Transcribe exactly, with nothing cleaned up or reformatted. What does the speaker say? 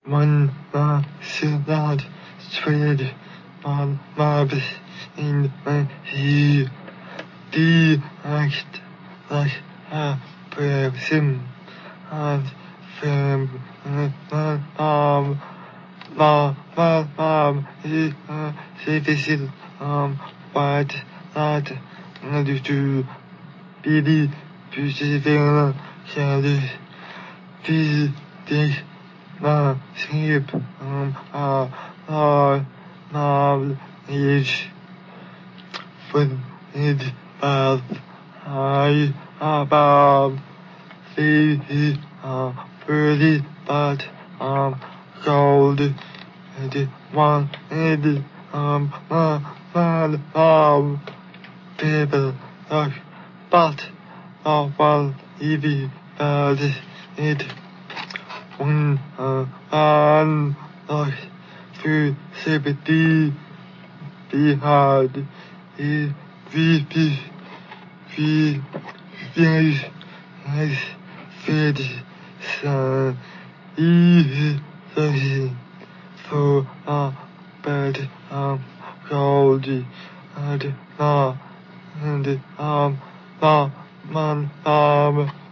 one man should not trade on maps in my ear. The act like a person and from my mom. My my mom is a citizen um but not under to be the position shadows. The this my sleep um uh uh knowledge with it but I about the uh pretty but um cold and one and um uh uh um people like but uh one easy but it one uh and like through sympathy behind it we be we finish as fed sun easy something for a bad um cold and uh and um uh man um